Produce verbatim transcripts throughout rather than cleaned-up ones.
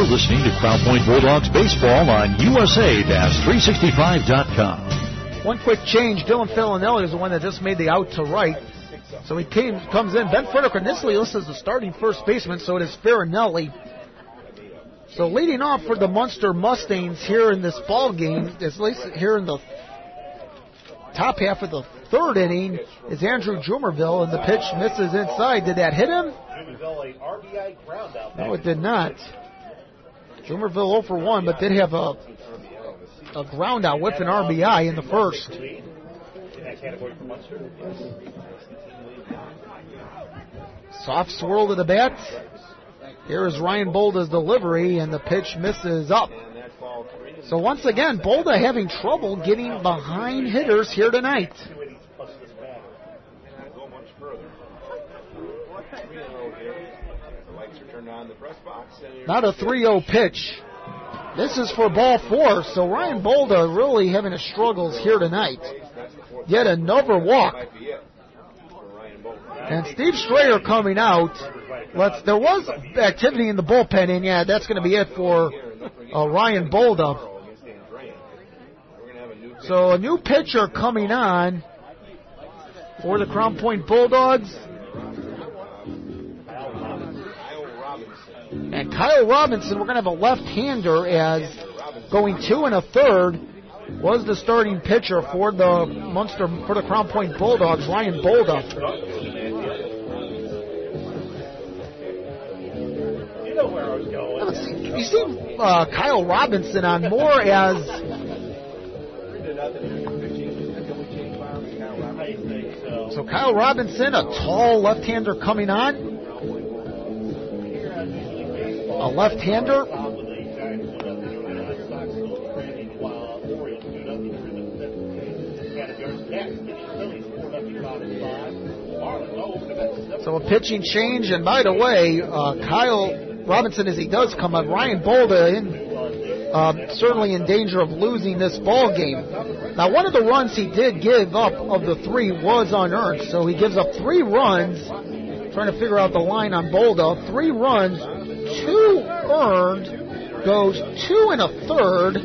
You're listening to Crown Point Bulldogs Baseball on U S A three sixty-five dot com. One quick change. Dylan Falinelli is the one that just made the out to right. So he came, comes in. Ben Frederick initially listed as the starting first baseman, so it is Farinelli. So leading off for the Munster Mustangs here in this ball game, at least here in the top half of the third inning, is Andrew Jumerville, and the pitch misses inside. Did that hit him? No, it did not. Jumerville oh for one, but did have a, a ground out with an R B I in the first. Soft swirl to the bat. Here is Ryan Bolda's delivery, and the pitch misses up. So once again, Bolda having trouble getting behind hitters here tonight. Not a three oh pitch. This is for ball four, so Ryan Bolda really having his struggles here tonight. Yet another walk. And Steve Strayer coming out. Let's, there was activity in the bullpen, and yeah, that's going to be it for uh, Ryan Bolda. So a new pitcher coming on for the Crown Point Bulldogs. And Kyle Robinson, we're going to have a left-hander, as going two and a third was the starting pitcher for the Munster, for the Crown Point Bulldogs, Ryan Bolda. You see uh, Kyle Robinson on more as so Kyle Robinson, a tall left-hander coming on. A left-hander. So a pitching change, and by the way, uh, Kyle Robinson, as he does come up, Ryan Bolda in, uh, certainly in danger of losing this ball game. Now, one of the runs he did give up of the three was unearned, so he gives up three runs. Trying to figure out the line on Bolda. Three runs, two earned, goes two and a third,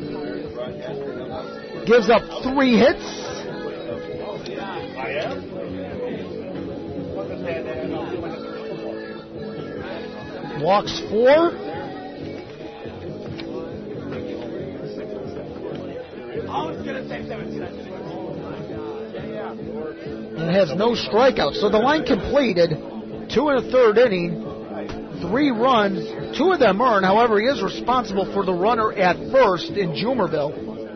gives up three hits. Walks four. And has no strikeouts. So the line completed. Two and a third inning. Three runs. Two of them earned. However, he is responsible for the runner at first in Jumerville.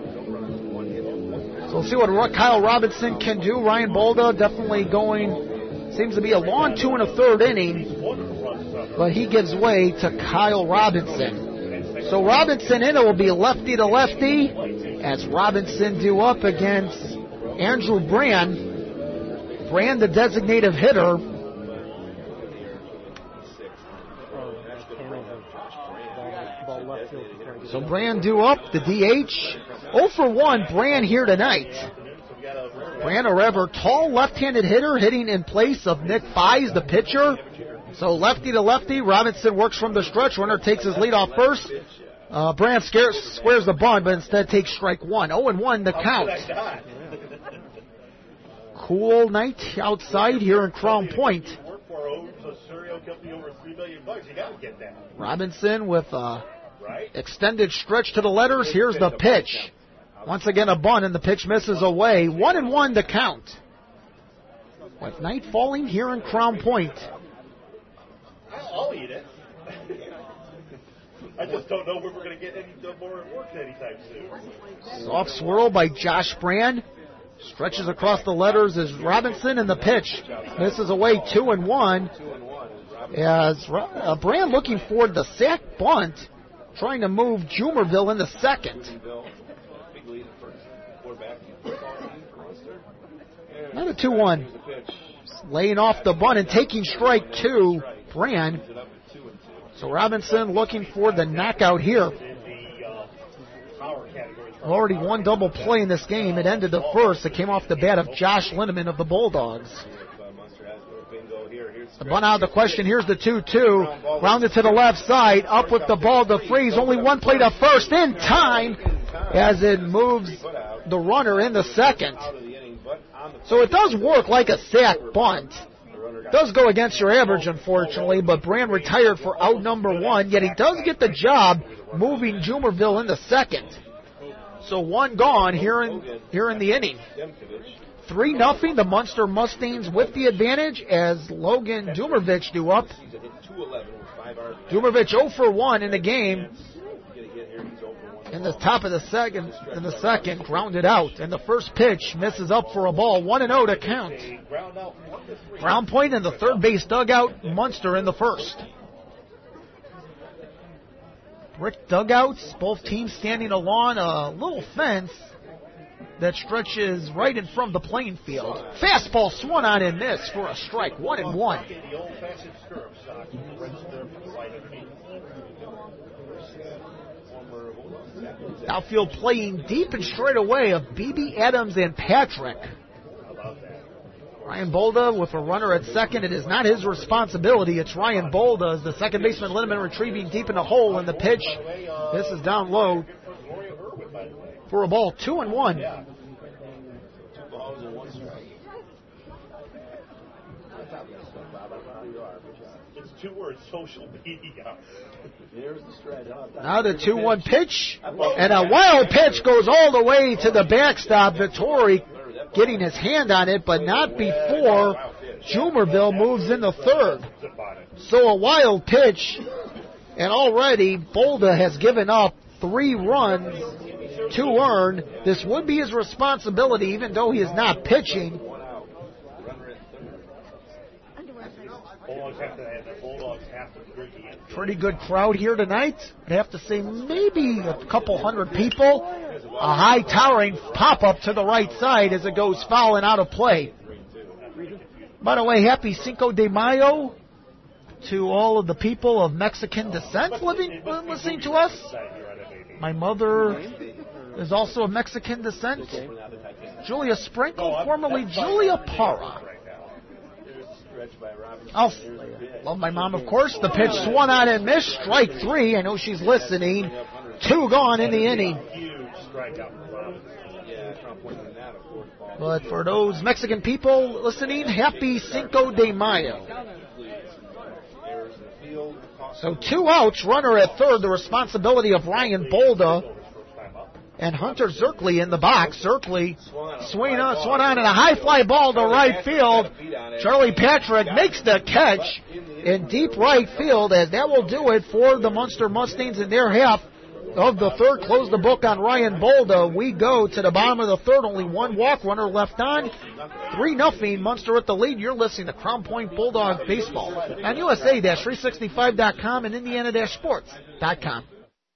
So we'll see what Kyle Robinson can do. Ryan Bolda definitely going, seems to be a long two and a third inning. But he gives way to Kyle Robinson. So Robinson in, it will be lefty to lefty as Robinson due up against Andrew Brand. Brand, the designated hitter. So Brand due up, the D H. oh for one, Brand here tonight. Brand, a rather tall left-handed hitter, hitting in place of Nick Fies, the pitcher. So lefty to lefty, Robinson works from the stretch. Runner takes his lead off first. Uh, Brand scares, squares the bunt, but instead takes strike one. oh and one the count. Cool night outside here in Crown Point. Robinson with a extended stretch to the letters. Here's the pitch. Once again a bunt, and the pitch misses away. One and one the count. With night falling here in Crown Point. I'll eat it. I just don't know if we're going to get any more work anytime soon. Soft swirl by Josh Brand. Stretches across the letters as Robinson, and the pitch misses away two and one. As uh, Brand looking for the sack bunt, trying to move Jumerville in the second. Another two one. Laying off the bunt and taking strike two. Brand. So Robinson looking for the knockout here. Already one double play in this game. It ended the first. It came off the bat of Josh Lindeman of the Bulldogs. The bunt out of the question. Here's the two two. Rounded to the left side. Up with the ball to Freeze. Only one play to first in time as it moves the runner in the second. So it does work like a sack bunt. Does go against your average, unfortunately, but Brand retired for out number one, yet he does get the job moving Jumerville in the second. So one gone here in here in the inning. three nothing, the Munster Mustangs with the advantage as Logan Dumervich due up. Dumervich zero for one in the game. In the top of the second, in the second, grounded out. And the first pitch misses up for a ball. one and oh to count. Ground point in the third base dugout. Munster in the first. Brick dugouts. Both teams standing along a little fence that stretches right in front of the playing field. Fastball swung on and missed for a strike. One and one. Outfield playing deep and straight away of B B Adams and Patrick. Ryan Bolda with a runner at second. It is not his responsibility. It's Ryan Bolda as the second baseman Lindeman retrieving deep in the hole in the pitch. This is down low for a ball. Two and one. It's two words, social media. Now the two one pitch, and a wild pitch goes all the way to the backstop. Vittori getting his hand on it, but not before Jumerville moves in the third. So a wild pitch, and already Bolda has given up three runs to earn. This would be his responsibility, even though he is not pitching. Pretty good crowd here tonight. I'd have to say maybe a couple hundred people. A high towering pop-up to the right side as it goes foul and out of play. By the way, happy Cinco de Mayo to all of the people of Mexican descent living, listening to us. My mother is also of Mexican descent. Julia Sprinkle, formerly Julia Parra. Oh, love my mom, of course. The pitch swung on and missed. Strike three. I know she's listening. Two gone in the inning. But for those Mexican people listening, happy Cinco de Mayo. So two outs, runner at third, the responsibility of Ryan Bolda. And Hunter Zerkley in the box. Zerkley swing on, swung on in a high fly ball to right field. Charlie Patrick makes the catch in deep right field, as that will do it for the Munster Mustangs in their half of the third. Close the book on Ryan Bolda. We go to the bottom of the third. Only one walk, runner left on. three nothing, Munster at the lead. You're listening to Crown Point Bulldogs Baseball on U S A three sixty-five dot com and Indiana Sports dot com.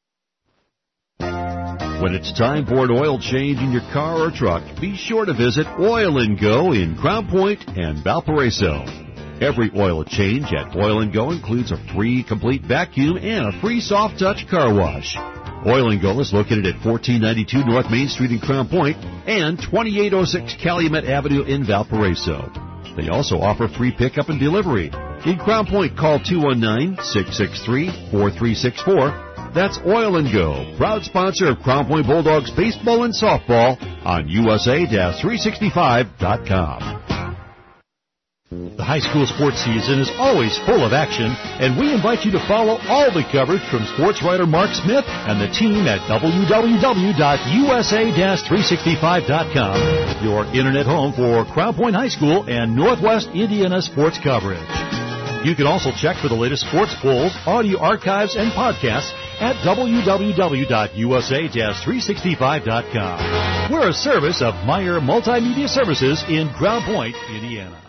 When it's time for an oil change in your car or truck, be sure to visit Oil and Go in Crown Point and Valparaiso. Every oil change at Oil and Go includes a free complete vacuum and a free soft touch car wash. Oil and Go is located at fourteen ninety-two North Main Street in Crown Point and twenty-eight oh six Calumet Avenue in Valparaiso. They also offer free pickup and delivery. In Crown Point, call two one nine, six six three, four three six four. That's Oil and Go, proud sponsor of Crown Point Bulldogs baseball and softball on U S A three sixty-five dot com. The high school sports season is always full of action, and we invite you to follow all the coverage from sports writer Mark Smith and the team at w w w dot u s a three sixty-five dot com, your internet home for Crown Point High School and Northwest Indiana sports coverage. You can also check for the latest sports polls, audio archives, and podcasts at w w w dot u s a three sixty-five dot com. We're a service of Meyer Multimedia Services in Crown Point, Indiana.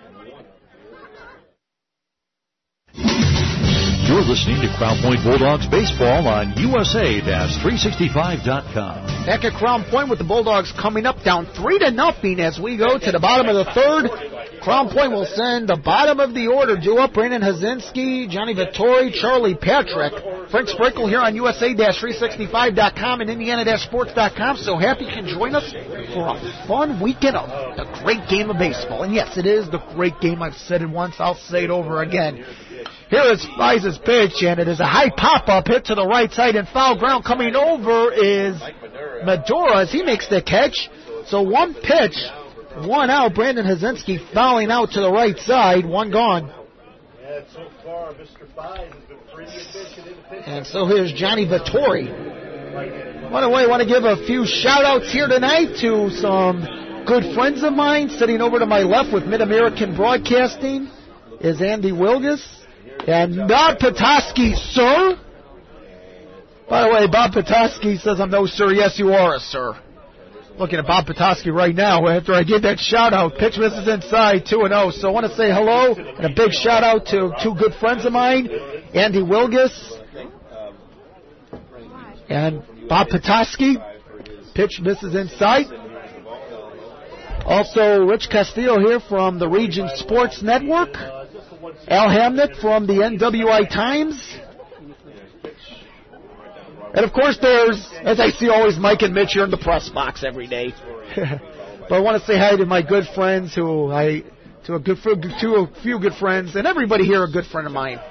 You're listening to Crown Point Bulldogs Baseball on U S A three sixty-five dot com. Back at Crown Point with the Bulldogs coming up down three to nothing as we go to the bottom of the third. Crown Point will send the bottom of the order due up Brandon Hazinski, Johnny Vittori, Charlie Patrick. Frank Sprinkle here on U S A three sixty-five dot com and Indiana sports dot com. So happy you can join us for a fun weekend of a great game of baseball. And yes, it is the great game. I've said it once, I'll say it over again. Here is Spice's pitch, and it is a high pop-up hit to the right side, and foul ground. Coming over is Medora as he makes the catch. So one pitch, one out. Brandon Hazinski fouling out to the right side, one gone. Yeah, so far, Mister Five has been pretty efficient in the pitch. And so here's Johnny Vittori. By the way, I want to give a few shout-outs here tonight to some good friends of mine. Sitting over to my left with Mid-American Broadcasting is Andy Wilgus. And Bob Petoskey, sir. By the way, Bob Petoskey says, I'm no sir. Yes, you are a sir. Looking at Bob Petoskey right now after I give that shout-out. Pitch misses inside, two and oh. So I want to say hello and a big shout-out to two good friends of mine, Andy Wilgus and Bob Petoskey. Pitch misses inside. Also, Rich Castillo here from the Region Sports Network. Al Hamnick from the N W I Times. And, of course, there's, as I see always, Mike and Mitch here in the press box every day. But I want to say hi to my good friends, who I, to a good, to a few good friends, and everybody here a good friend of mine.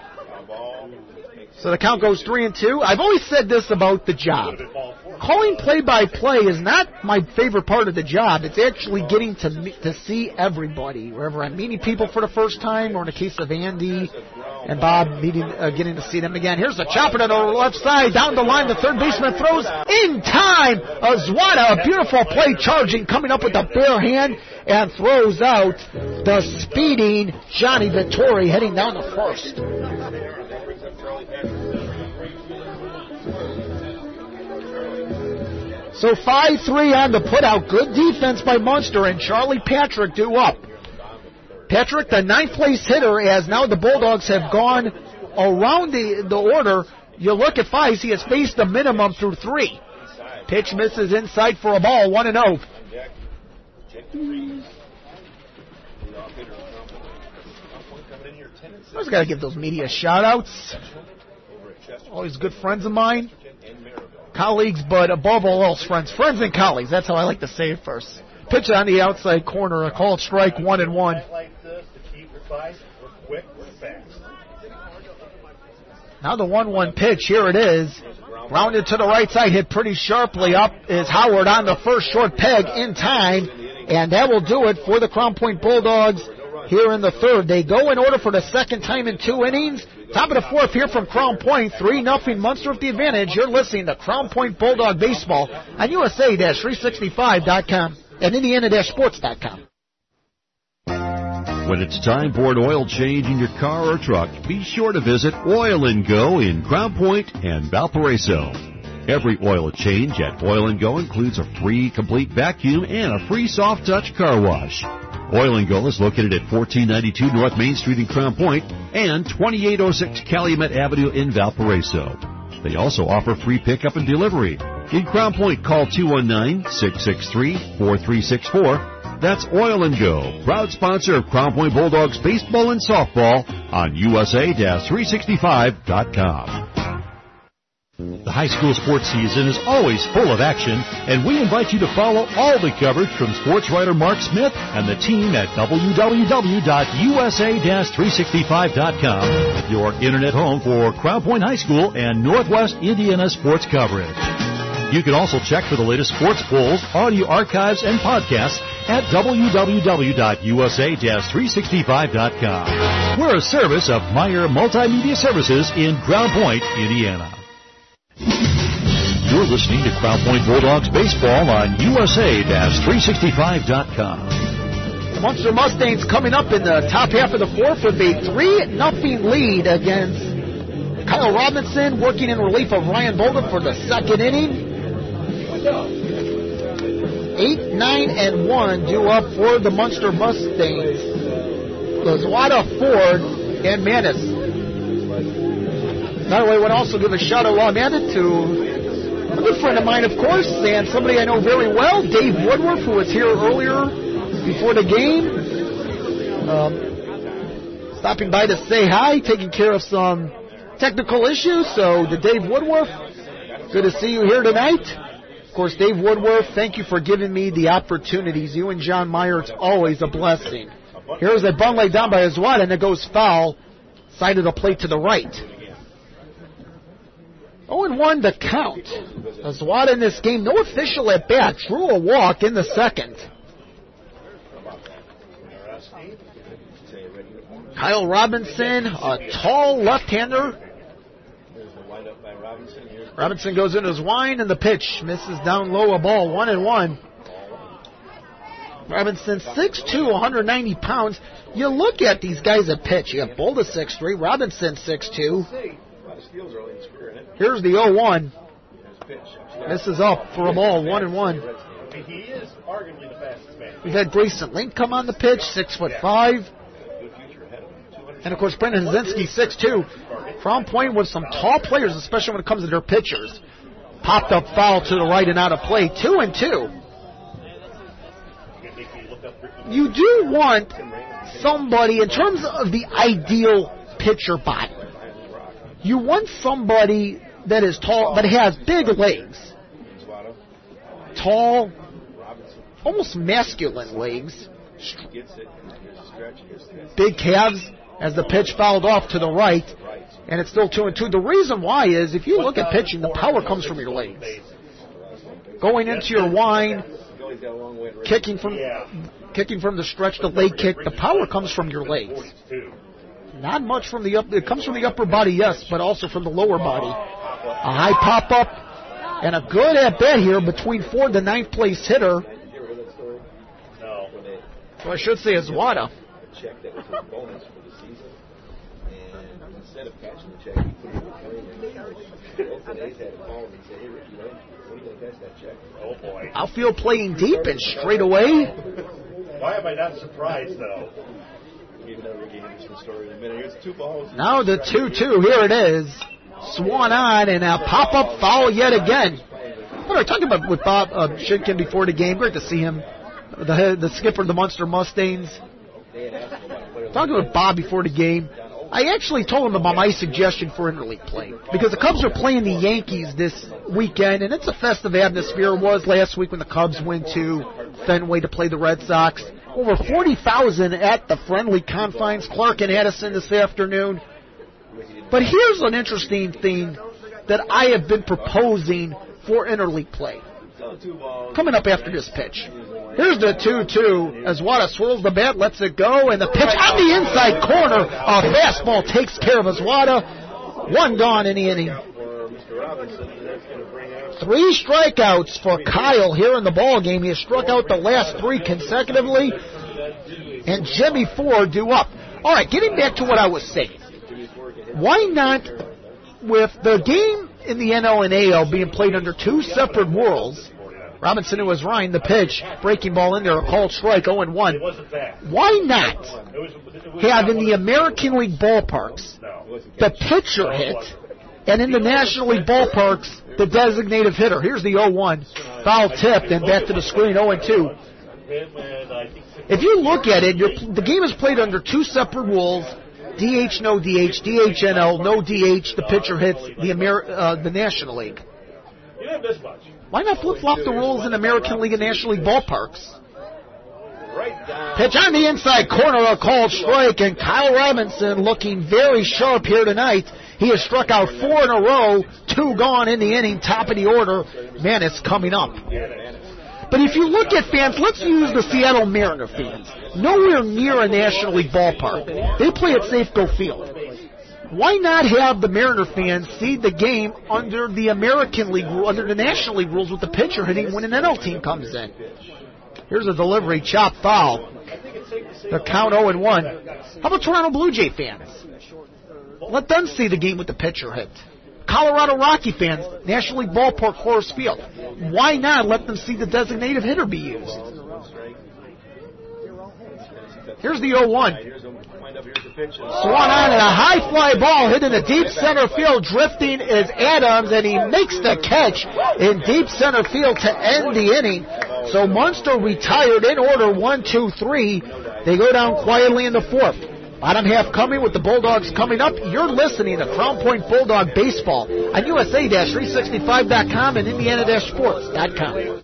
So the count goes three and two. I've always said this about the job. Calling play-by-play is not my favorite part of the job. It's actually getting to to see everybody. Wherever I'm meeting people for the first time, or in the case of Andy and Bob, meeting, uh, getting to see them again. Here's a chopper to the left side, down the line. The third baseman throws in time. Azwada, a beautiful play, charging, coming up with the bare hand, and throws out the speeding Johnny Vittori, heading down the first. So five three on the putout. Good defense by Munster, and Charlie Patrick due up. Patrick, the ninth place hitter, as now the Bulldogs have gone around the, the order. You look at fives, he has faced the minimum through three. Pitch misses inside for a ball, one and oh. I just got to give those media shout-outs. Always good friends of mine. Colleagues, but above all else, friends. Friends and colleagues. That's how I like to say it first. Pitch on the outside corner. A called strike, one and one. Now the one one pitch. Here it is. Grounded to the right side. Hit pretty sharply. Up is Howard on the first short peg in time. And that will do it for the Crown Point Bulldogs here in the third. They go in order for the second time in two innings. Top of the fourth here from Crown Point, three nothing Munster with the advantage. You're listening to Crown Point Bulldog Baseball on U S A three sixty-five dot com and Indiana sports dot com. When it's time for an oil change in your car or truck, be sure to visit Oil and Go in Crown Point and Valparaiso. Every oil change at Oil and Go includes a free complete vacuum and a free soft touch car wash. Oil and Go is located at fourteen ninety-two North Main Street in Crown Point and twenty-eight oh six Calumet Avenue in Valparaiso. They also offer free pickup and delivery. In Crown Point, call two one nine, six six three, four three six four. That's Oil and Go, proud sponsor of Crown Point Bulldogs baseball and softball on U S A three sixty-five dot com. The high school sports season is always full of action, and we invite you to follow all the coverage from sports writer Mark Smith and the team at w w w dot u s a three sixty-five dot com, your internet home for Crown Point High School and Northwest Indiana sports coverage. You can also check for the latest sports polls, audio archives, and podcasts at w w w dot u s a three sixty-five dot com. We're a service of Meyer Multimedia Services in Crown Point, Indiana. You're listening to Crown Point Bulldogs Baseball on U S A three sixty-five dot com. The Munster Mustangs coming up in the top half of the fourth with a three nothing lead against Kyle Robinson, working in relief of Ryan Bolden for the second inning. eight, nine, and one due up for the Munster Mustangs. Lazwada, Ford, and Manis. By the way, I want to also give a shout-out while I'm at it to a good friend of mine, of course, and somebody I know very well, Dave Woodworth, who was here earlier before the game. um, stopping by to say hi, taking care of some technical issues. So to Dave Woodworth, good to see you here tonight. Of course, Dave Woodworth, thank you for giving me the opportunities. You and John Meyer, it's always a blessing. Here's a bun laid down by Azuada, and it goes foul. Side of the plate to the right. oh and one to count. Azuada in this game, no official at bat, drew a walk in the second. Kyle Robinson, a tall left-hander. Robinson goes into his wind, and the pitch misses down low, a ball, one and one. Robinson, six two, one hundred ninety pounds. You look at these guys that pitch. You have Bolda six three, Robinson six two. Here's the oh one. Misses up for a ball, one and one. He is arguably the fastest man. We've had Grayson Link come on the pitch, six foot five. And of course, Brendan Hazinski, six two. Crown Point with some tall players, especially when it comes to their pitchers. Popped up foul to the right and out of play, two and two. You do want somebody, in terms of the ideal pitcher body, you want somebody that is tall, that has big legs. Tall, almost masculine legs. Big calves as the pitch fouled off to the right, and it's still two and two. The reason why is, if you look at pitching, the power comes from your legs. Going into your wind, kicking from kicking from the stretch, the leg kick, the power comes from your legs. Not much from the up. It comes from the upper body, yes, but also from the lower body. A high pop up and a good at bat here between Ford, the ninth place hitter. So I should say Azuada. Oh boy. Outfield playing deep and straight away. Why am I not surprised, though? Now the two two, here it is. Swan on, and a pop-up foul yet again. What are we talking about with Bob uh, Shitkin before the game? Great to see him. The, the skipper of the Munster Mustangs. Talking with Bob before the game. I actually told him about my suggestion for interleague play, because the Cubs are playing the Yankees this weekend, and it's a festive atmosphere. It was last week when the Cubs went to Fenway to play the Red Sox. Over forty thousand at the friendly confines. Clark and Addison this afternoon. But here's an interesting thing that I have been proposing for interleague play. Coming up after this pitch. Here's the two two. Azuada swirls the bat, lets it go, and the pitch on the inside corner. A fastball takes care of Azuada. One gone in the inning. Three strikeouts for Kyle here in the ball game. He has struck out the last three consecutively. And Jimmy Ford due up. All right, getting back to what I was saying. Why not, with the game in the N L and A L being played under two separate worlds, Robinson, who was Ryan, the pitch, breaking ball in there, a called strike, oh and one. Why not have in the American League ballparks the pitcher hit, and in the National League ballparks the designated hitter? Here's the oh one, foul tipped, and back to the screen, oh and two. If you look at it, you're, the game is played under two separate rules. D H, no D H, D H N L, no D H, the pitcher hits the Amer- uh, the National League. Why not flip-flop the rules in American League and National League ballparks? Pitch on the inside corner, a called strike, and Kyle Robinson looking very sharp here tonight. He has struck out four in a row, two gone in the inning, top of the order. Man, it's coming up. But if you look at fans, let's use the Seattle Mariner fans. Nowhere near a National League ballpark. They play at Safeco Field. Why not have the Mariner fans see the game under the American League, under the National League rules with the pitcher hitting when an N L team comes in? Here's a delivery, chop foul. The count oh and one. How about Toronto Blue Jay fans? Let them see the game with the pitcher hit. Colorado Rocky fans, National League ballpark, Coors Field. Why not let them see the designated hitter be used? Here's the oh one. Swan on, and a high fly ball hit in the deep center field. Drifting is Adams, and he makes the catch in deep center field to end the inning. So Munster retired in order, one, two, three. They go down quietly in the fourth. Bottom half coming with the Bulldogs coming up. You're listening to Crown Point Bulldog Baseball on U S A three sixty-five dot com and Indiana sports dot com.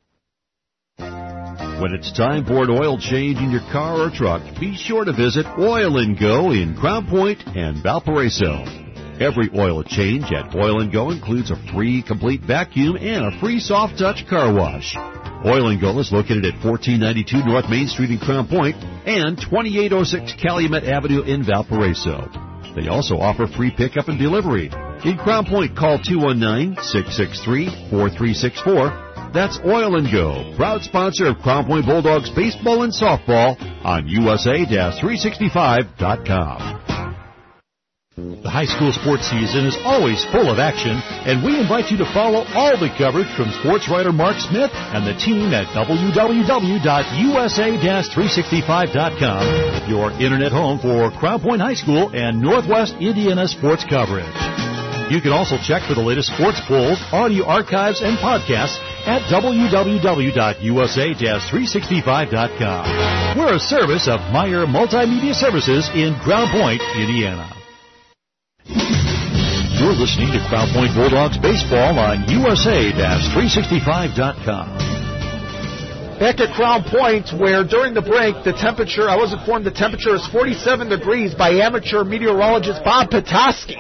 When it's time for an oil change in your car or truck, be sure to visit Oil and Go in Crown Point and Valparaiso. Every oil change at Oil and Go includes a free complete vacuum and a free soft touch car wash. Oil and Go is located at fourteen ninety-two North Main Street in Crown Point and twenty-eight oh six Calumet Avenue in Valparaiso. They also offer free pickup and delivery. In Crown Point, call two one nine, six six three, four three six four. That's Oil and Go, proud sponsor of Crown Point Bulldogs baseball and softball on U S A three sixty-five dot com. The high school sports season is always full of action, and we invite you to follow all the coverage from sports writer Mark Smith and the team at w w w dot u s a three sixty-five dot com, your internet home for Crown Point High School and Northwest Indiana sports coverage. You can also check for the latest sports polls, audio archives, and podcasts at w w w dot u s a three sixty-five dot com. We're a service of Meyer Multimedia Services in Crown Point, Indiana. You're listening to Crown Point Bulldogs Baseball on U S A three sixty-five dot com. Back at Crown Point, where during the break, the temperature, I was informed the temperature is forty-seven degrees by amateur meteorologist Bob Petoskey.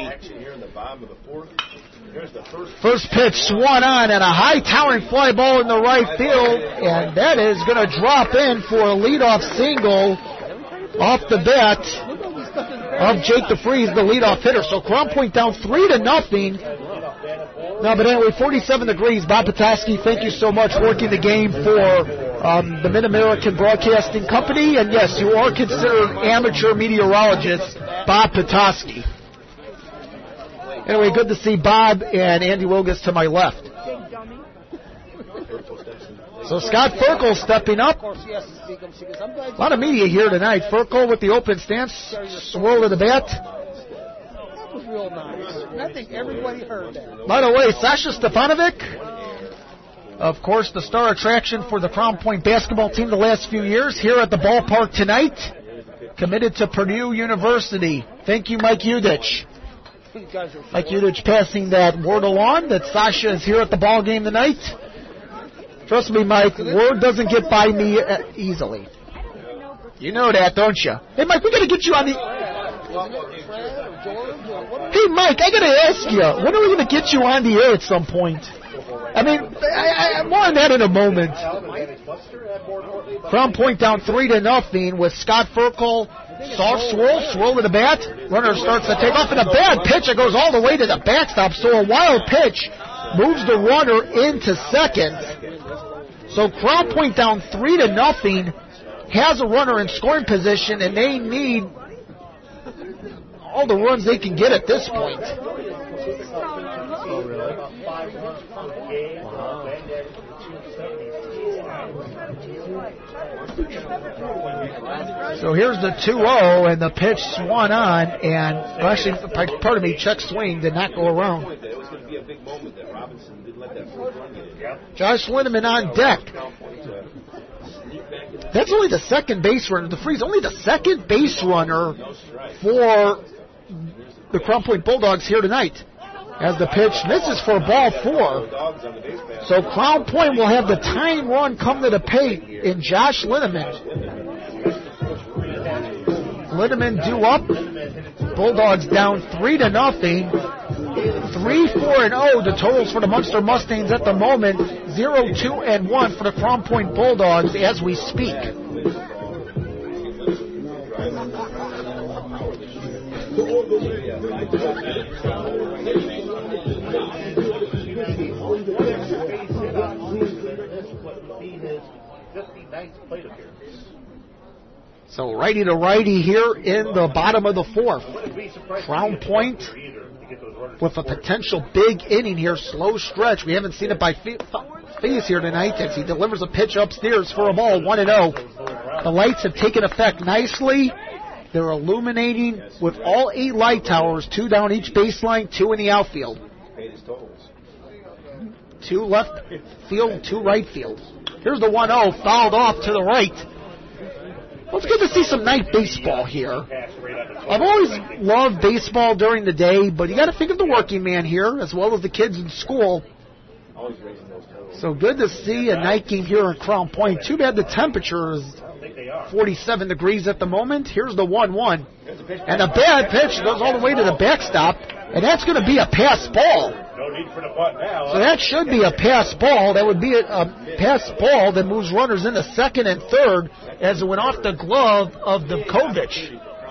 First pitch swung on and a high towering fly ball in the right field, and that is going to drop in for a leadoff single off the bat of Jake DeFries, the leadoff hitter. So Crown Point down three to nothing. No, but anyway, forty-seven degrees. Bob Petoskey, thank you so much working the game for um, the Mid-American Broadcasting Company. And yes, you are considered amateur meteorologist, Bob Petoskey. Anyway, good to see Bob and Andy Wilgus to my left. So Scott Ferkel stepping up. A lot of media here tonight. Ferkel with the open stance, swirl to the bat. That was real nice. And I think everybody heard that. By the way, Sasha Stefanovic, of course, the star attraction for the Crown Point basketball team the last few years, here at the ballpark tonight, committed to Purdue University. Thank you, Mike Udich. Mike Udich passing that word along that Sasha is here at the ball game tonight. Trust me, Mike, word doesn't get by me easily. You know that, don't you? Hey, Mike, we got to get you on the... Hey, Mike, I got to ask you, when are we going to get you on the air at some point? I mean, I, I, more on that in a moment. Crown Point down three to nothing with Scott Ferkel. Soft swirl, swirl to the bat. Runner starts to take off, and a bad pitch. It goes all the way to the backstop. So a wild pitch moves the runner into second. So Crown Point down three to nothing, has a runner in scoring position, and they need all the runs they can get at this point. So here's the two oh, and the pitch swung on, and actually, pardon me, check swing did not go around. Josh Lindeman on deck. That's only the second base runner. DeFries only the second base runner for the Crown Point Bulldogs here tonight. As the pitch misses for ball four. So Crown Point will have the tying run come to the plate in Josh Lindeman. Lindeman due up. Bulldogs down three to nothing. Three, four, and oh. The totals for the Munster Mustangs at the moment. Zero, two, and one for the Crown Point Bulldogs as we speak. So righty to righty here in the bottom of the fourth. Crown Point with a potential big inning here, slow stretch. We haven't seen it by Fees here tonight as he delivers a pitch upstairs for a ball, one and oh. The lights have taken effect nicely. They're illuminating with all eight light towers, two down each baseline, two in the outfield. Two left field, two right field. Here's the one oh, fouled off to the right. Well, it's good to see some night baseball here. I've always loved baseball during the day, but you got to think of the working man here as well as the kids in school. So good to see a night game here in Crown Point. Too bad the temperature is forty-seven degrees at the moment. Here's the one one. And a bad pitch goes all the way to the backstop, and that's going to be a pass ball. No need for the butt now. So that should be a pass ball. That would be a, a pass ball that moves runners into second and third as it went off the glove of Dubkovic.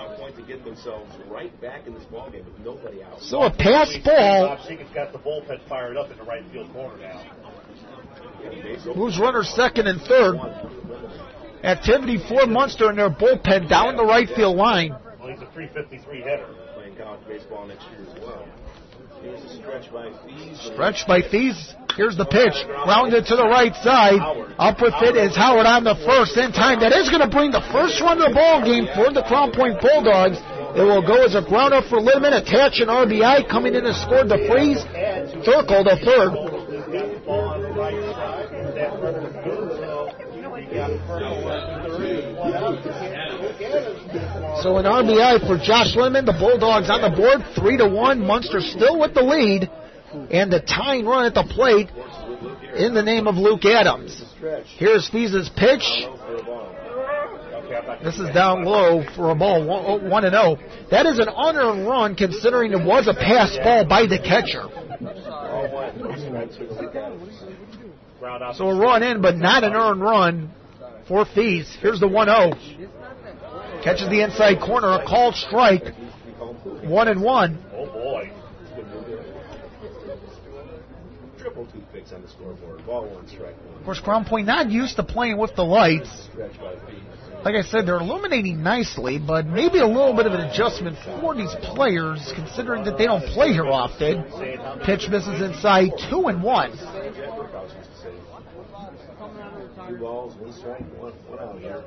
So a pass ball. Seeger's got the bullpen fired up in the right field corner now. Moves runners second and third. Activity for Munster in their bullpen down the right field line. Well, he's a three fifty-three hitter. Playing college baseball next year as well. Here's a stretch by Thies. Stretch by Thies. Here's the pitch. Rounded to the right side. Up with it is Howard on the first in time. That is going to bring the first run of the ball game for the Crown Point Bulldogs. It will go as a ground up for Littman. Attach an R B I coming in and scored the freeze. Thurkel the third. So an R B I for Josh Littman. The Bulldogs on the board, three to one. Munster still with the lead, and the tying run at the plate in the name of Luke Adams. Here's Thies' pitch. This is down low for a ball, one and zero. That is an unearned run, considering it was a pass ball by the catcher. So a run in, but not an earned run for Thies. Here's the one oh. Catches the inside corner, a called strike. One and one. Oh, boy. Triple two picks on the scoreboard. Ball one, strike one. Of course, Crown Point not used to playing with the lights. Like I said, they're illuminating nicely, but maybe a little bit of an adjustment for these players, considering that they don't play here often. Pitch misses inside, two and one. Two balls, one strike, one, one out here.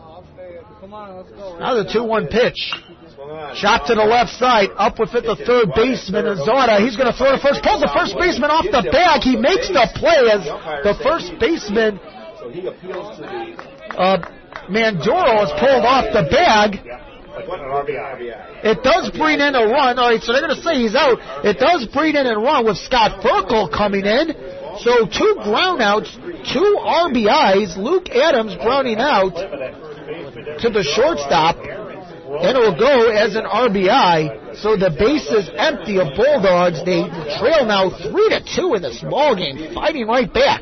Now the two one pitch. Shot to the left side. Up with it, the third baseman, Azada. He's going to throw to first. Pulls the first baseman off the bag. He makes the play as the first baseman, uh, Mandoro, is pulled off the bag. It does bring in a run. All right, so they're going to say he's out. It does bring in a run with Scott Thurkel coming in. So two groundouts, two R B Is. Luke Adams grounding out to the shortstop, and it will go as an R B I. So the base is empty of Bulldogs. They trail now three to two in this ball game, fighting right back.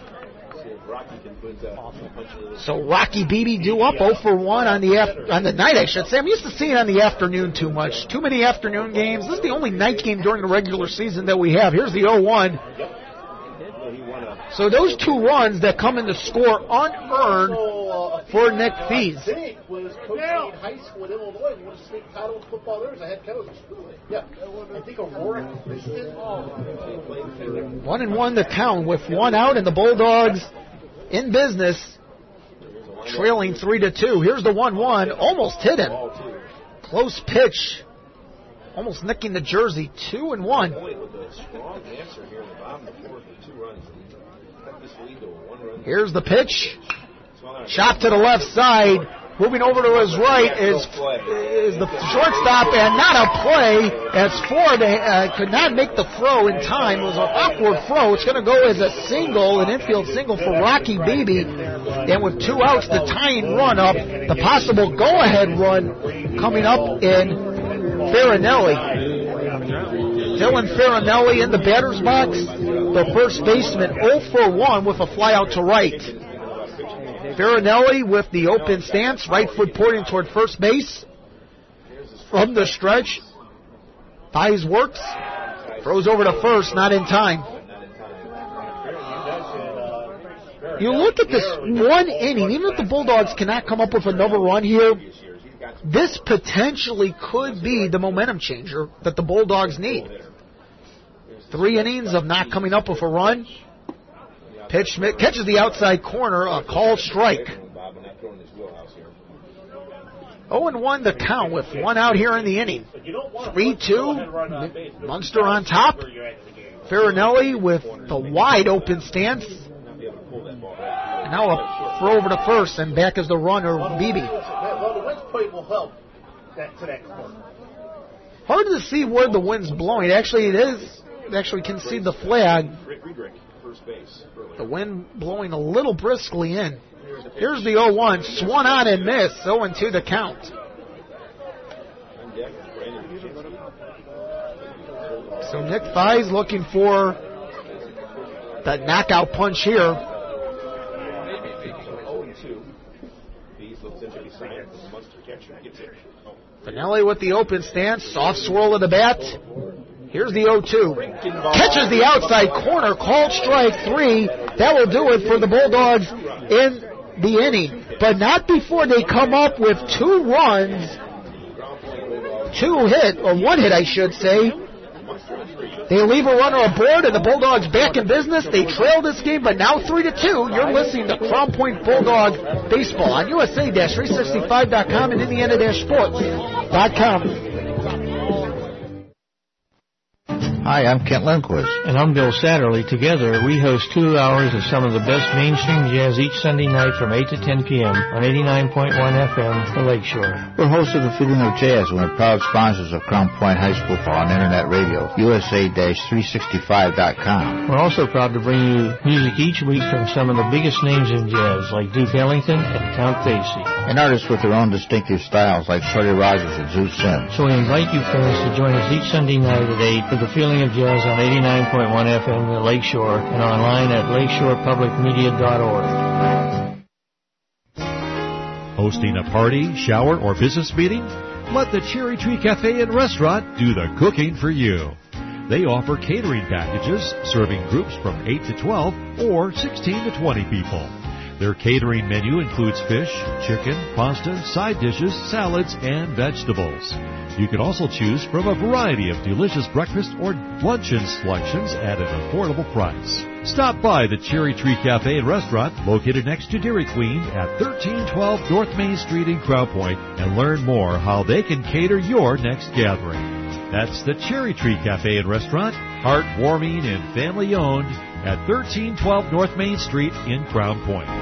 So Rocky Beebe due up oh for one on the af- on the night, I should say. I'm used to seeing on the afternoon too much. Too many afternoon games. This is the only night game during the regular season that we have. Here's the oh one. So those two runs that come in to score unearned for Nick Thies. I was coaching in high school in Illinois. He won a state title in football there as a head coach. Yeah, I think Aurora. One and one to count with one out, and the Bulldogs in business, trailing three to two. Here's the one one, almost hit him. Close pitch, almost nicking the jersey. Two and one. Here's the pitch. Shot to the left side. Moving over to his right is, is the shortstop, and not a play as Ford uh, could not make the throw in time. It was an awkward throw. It's going to go as a single, an infield single for Rocky Beebe. And with two outs, the tying run up, the possible go-ahead run coming up in Farinelli. Dylan Farinelli in the batter's box. The first baseman oh for one with a flyout to right. Farinelli with the open stance, right foot pointing toward first base. From the stretch, Thies works, throws over to first, not in time. You look at this one inning, even if the Bulldogs cannot come up with another run here, this potentially could be the momentum changer that the Bulldogs need. Three innings of not coming up with a run. Pitch catches the outside corner, a called strike. oh and one to count with one out here in the inning. three two, Munster on top. Farinelli with the wide open stance. And now a throw over to first, and back is the runner, Beebe. Well, the wind's plate will help that to that corner. Hard to see where the wind's blowing. Actually, it is. Actually, can see the flag. The wind blowing a little briskly in. Here's the oh one. Swung on and missed. oh and two the count. So Nick Thies looking for that knockout punch here. Finelli with the open stance. Soft swirl of the bat. Here's the oh two. Catches the outside corner. Called strike three. That will do it for the Bulldogs in the inning. But not before they come up with two runs. Two hit, or one hit I should say. They leave a runner aboard, and the Bulldogs back in business. They trail this game, but now three to two. You're listening to Crown Point Bulldog Baseball on U S A three sixty-five dot com and Indiana Sports dot com. Hi, I'm Kent Lundquist. And I'm Bill Satterley. Together, we host two hours of some of the best mainstream jazz each Sunday night from eight to ten p.m. on eighty-nine point one F M, The Lakeshore. We're hosts of The Feeling of Jazz, and we're proud sponsors of Crown Point High School on Internet Radio, U S A three sixty-five dot com. We're also proud to bring you music each week from some of the biggest names in jazz, like Duke Ellington and Count Basie. And artists with their own distinctive styles, like Shorty Rogers and Zeus Sims. So we invite you friends to join us each Sunday night at eight for The Feeling of Jazz on eighty-nine point one F M, The Lakeshore, and online at lakeshore public media dot org. Hosting a party, shower, or business meeting? Let the Cherry Tree Cafe and Restaurant do the cooking for you. They offer catering packages, serving groups from eight to twelve or sixteen to twenty people. Their catering menu includes fish, chicken, pasta, side dishes, salads, and vegetables. You can also choose from a variety of delicious breakfast or luncheon selections at an affordable price. Stop by the Cherry Tree Cafe and Restaurant, located next to Dairy Queen at thirteen twelve North Main Street in Crown Point, and learn more how they can cater your next gathering. That's the Cherry Tree Cafe and Restaurant, heartwarming and family-owned, at thirteen twelve North Main Street in Crown Point.